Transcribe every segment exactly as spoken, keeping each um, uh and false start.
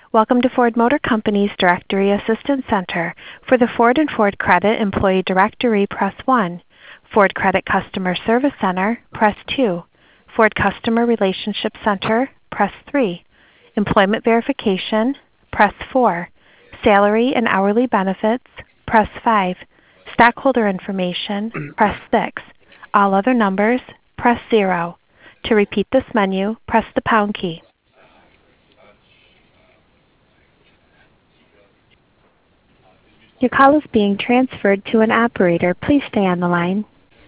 Welcome to Ford Motor Company's Directory Assistance Center. For the Ford and Ford Credit Employee Directory, press one. Ford Credit Customer Service Center, press two. Ford Customer Relationship Center, press three. Employment Verification, press four. Salary and Hourly Benefits, press five. Stockholder Information, press six. All other numbers, press zero. To repeat this menu, press the pound key. Your call is being transferred to an operator. Please stay on the line.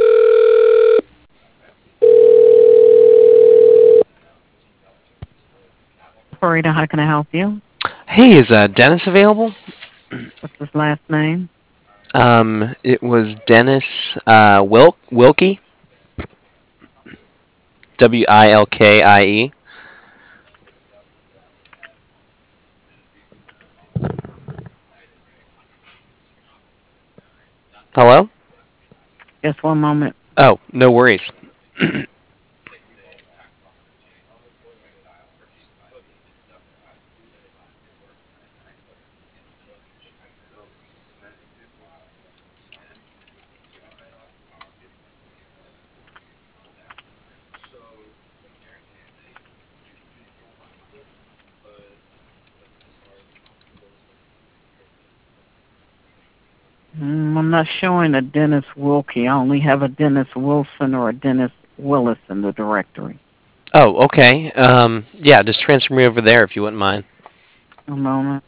Operator, how can I help you? Hey, is uh, Dennis available? What's his last name? Um, it was Dennis uh, Wil- Wilkie, W I L K I E. Hello? Just one moment. Oh, no worries. Mm, I'm not showing a Dennis Wilkie. I only have a Dennis Wilson or a Dennis Willis in the directory. Oh, okay. Um, yeah, just transfer me over there if you wouldn't mind. A moment.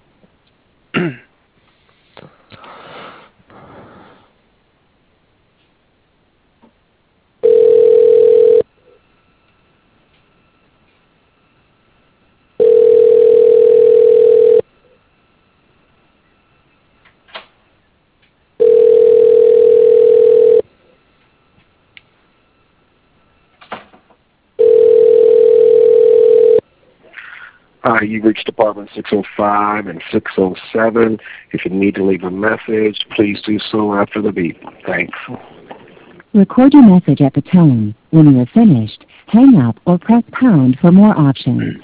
Uh, you've reached Department six oh five and six oh seven. If you need to leave a message, please do so after the beep. Thanks. Record your message at the tone. When you are finished, hang up or press pound for more options.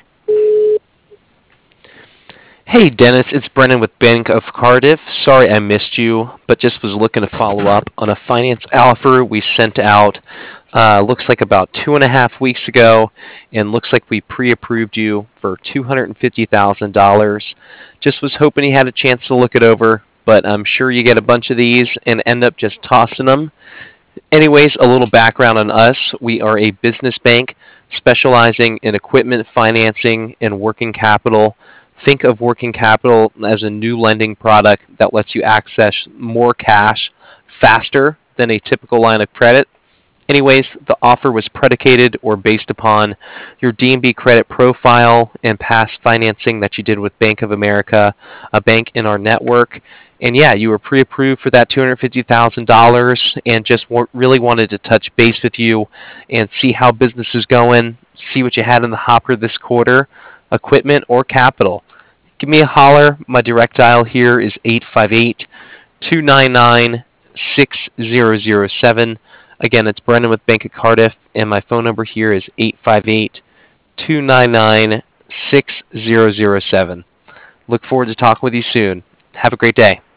Hey, Dennis, it's Brennan with Bank of Cardiff. Sorry I missed you, but just was looking to follow up on a finance offer we sent out. Uh, looks like about two and a half weeks ago, and looks like we pre-approved you for two hundred fifty thousand dollars. Just was hoping you had a chance to look it over, but I'm sure you get a bunch of these and end up just tossing them. Anyways, a little background on us. We are a business bank specializing in equipment financing and working capital. Think of working capital as a new lending product that lets you access more cash faster than a typical line of credit. Anyways, the offer was predicated or based upon your D and B credit profile and past financing that you did with Bank of America, a bank in our network. And yeah, you were pre-approved for that two hundred fifty thousand dollars and just w- really wanted to touch base with you and see how business is going, see what you had in the hopper this quarter, equipment or capital. Give me a holler. My direct dial here is eight five eight, two nine nine, six zero zero seven. Again, it's Brendan with Bank of Cardiff, and my phone number here is eight five eight, two nine nine, six zero zero seven. Look forward to talking with you soon. Have a great day.